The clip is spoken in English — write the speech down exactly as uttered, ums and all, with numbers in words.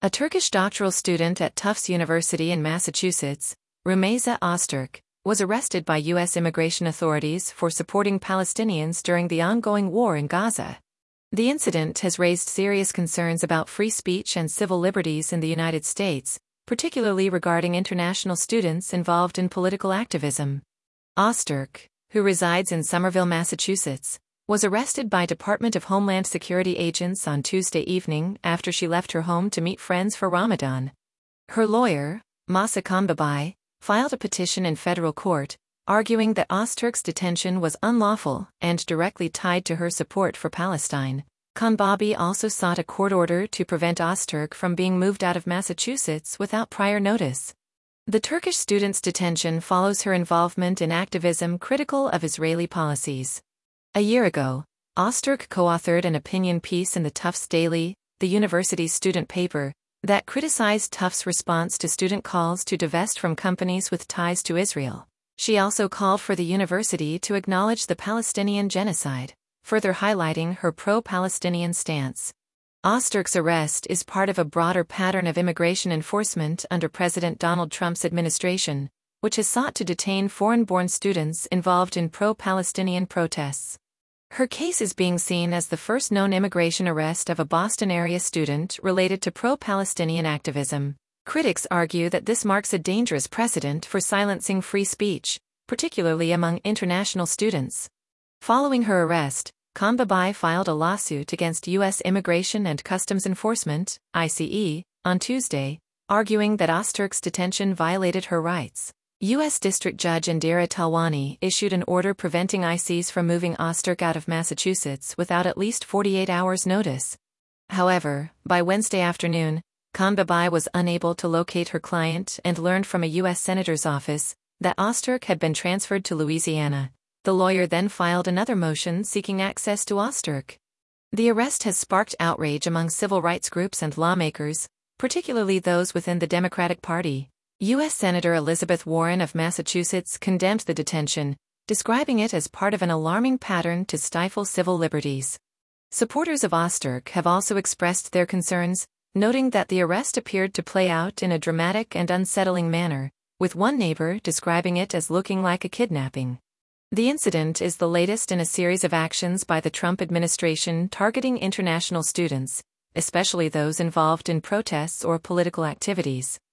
A Turkish doctoral student at Tufts University in Massachusetts, Rumeysa Öztürk, was arrested by U S immigration authorities for supporting Palestinians during the ongoing war in Gaza. The incident has raised serious concerns about free speech and civil liberties in the United States, particularly regarding international students involved in political activism. Öztürk, who resides in Somerville, Massachusetts, was arrested by Department of Homeland Security agents on Tuesday evening after she left her home to meet friends for Ramadan. Her lawyer, Masa Khanbabai, filed a petition in federal court, arguing that Öztürk's detention was unlawful and directly tied to her support for Palestine. Khanbabai also sought a court order to prevent Öztürk from being moved out of Massachusetts without prior notice. The Turkish student's detention follows her involvement in activism critical of Israeli policies. A year ago, Öztürk co-authored an opinion piece in the Tufts Daily, the university's student paper, that criticized Tufts' response to student calls to divest from companies with ties to Israel. She also called for the university to acknowledge the Palestinian genocide, further highlighting her pro-Palestinian stance. Öztürk's arrest is part of a broader pattern of immigration enforcement under President Donald Trump's administration, which has sought to detain foreign-born students involved in pro-Palestinian protests. Her case is being seen as the first known immigration arrest of a Boston-area student related to pro-Palestinian activism. Critics argue that this marks a dangerous precedent for silencing free speech, particularly among international students. Following her arrest, Khanbabai filed a lawsuit against U S Immigration and Customs Enforcement, I C E, on Tuesday, arguing that Öztürk's detention violated her rights. U S District Judge Indira Talwani issued an order preventing I C Es from moving Öztürk out of Massachusetts without at least forty-eight hours' notice. However, by Wednesday afternoon, Khanbabai was unable to locate her client and learned from a U S senator's office that Öztürk had been transferred to Louisiana. The lawyer then filed another motion seeking access to Öztürk. The arrest has sparked outrage among civil rights groups and lawmakers, particularly those within the Democratic Party. U S Senator Elizabeth Warren of Massachusetts condemned the detention, describing it as part of an alarming pattern to stifle civil liberties. Supporters of Öztürk have also expressed their concerns, noting that the arrest appeared to play out in a dramatic and unsettling manner, with one neighbor describing it as looking like a kidnapping. The incident is the latest in a series of actions by the Trump administration targeting international students, especially those involved in protests or political activities.